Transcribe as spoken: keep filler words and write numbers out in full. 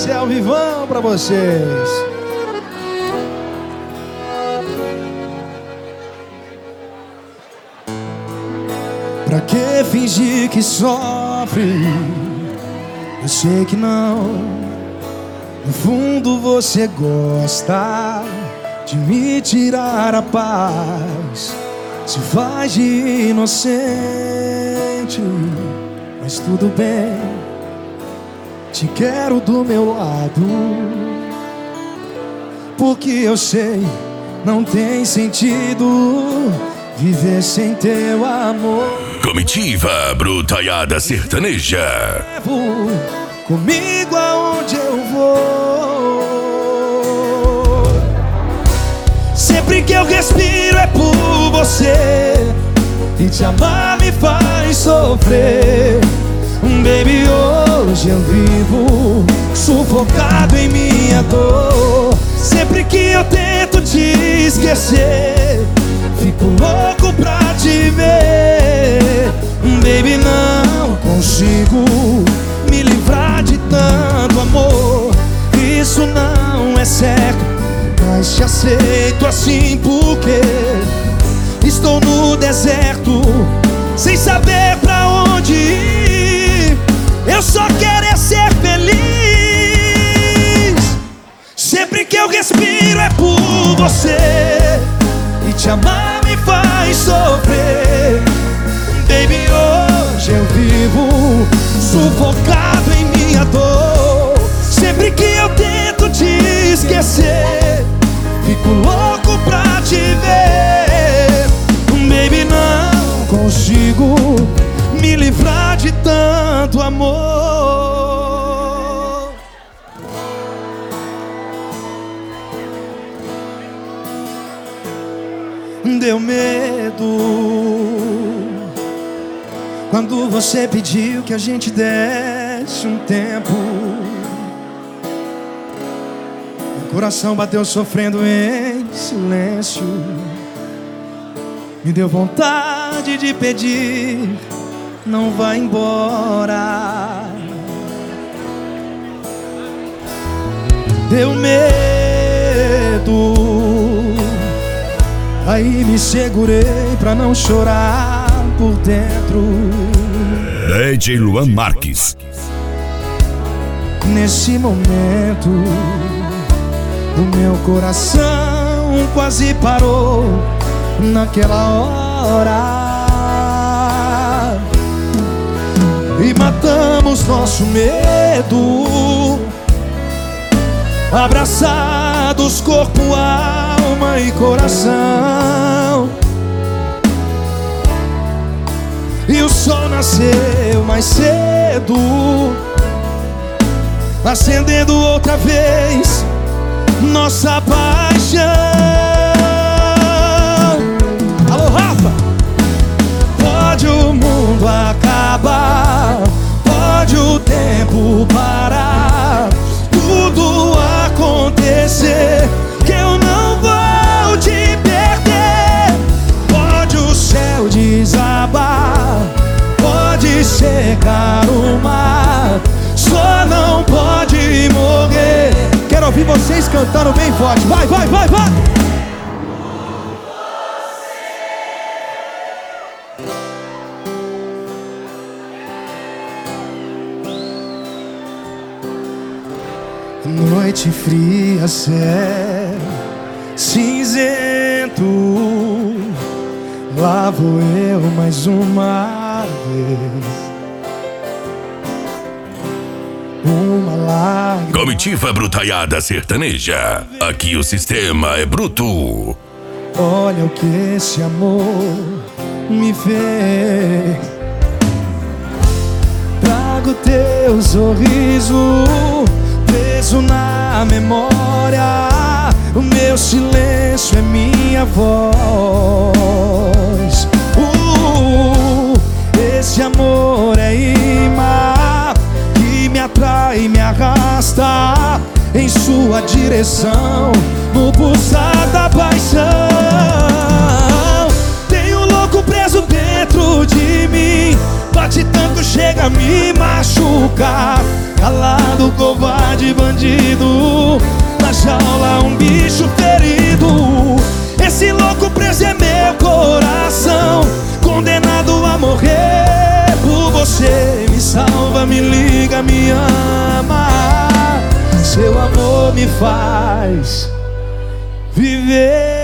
Esse é o Vivão pra vocês. Pra que fingir que sofre? Eu sei que não. No fundo você gosta de me tirar a paz. Se faz de inocente, mas tudo bem. Te quero do meu lado, porque eu sei, não tem sentido viver sem teu amor. Comitiva Brutalhada Sertaneja. Levo comigo aonde eu vou. Sempre que eu respiro é por você, e te amar me faz sofrer. Baby, hoje eu vivo sufocado em minha dor. Sempre que eu tento te esquecer, fico louco pra te ver. Baby, não consigo me livrar de tanto amor. Isso não é certo, mas te aceito assim porque estou no deserto, sem saber pra onde ir. Eu só quero é ser feliz. Sempre que eu respiro é por você, e te amar me faz sofrer. Baby, hoje eu vivo sufocado em minha dor. Sempre que eu tento te esquecer, fico louco pra te ver. Baby, não consigo me livrar de tanto amor. Deu medo quando você pediu que a gente desse um tempo. Meu coração bateu sofrendo em silêncio. Me deu vontade de pedir, não vai embora. Deu medo, aí me segurei pra não chorar por dentro. D J Luan Marques. Nesse momento, o meu coração quase parou. Naquela hora, e matamos nosso medo, abraçados corpo, alma e coração. E o sol nasceu mais cedo, acendendo outra vez nossa paixão. Alô, Rafa! Pode o mundo acabar, pode o tempo parar, tudo acontecer, que eu não vou te perder. Pode o céu desabar, pode secar o mar, só não pode morrer. Quero ouvir vocês cantando bem forte. Vai, vai, vai, vai! Noite fria, céu cinzento, lá vou eu mais uma vez. Uma lágrima. Comitiva Brutalhada Sertaneja. Aqui o sistema é bruto. Olha o que esse amor me fez. Trago teu sorriso preso na memória. O meu silêncio é minha voz. uh, Esse amor é imã que me atrai e me arrasta em sua direção, no pulsar da paixão. Tenho um louco preso dentro de mim, bate tanto, chega a me machucar. Calado, covarde, de bandido, na jaula um bicho ferido. Esse louco preso é meu coração, condenado a morrer por você. Me salva, me liga, me ama. Seu amor me faz viver.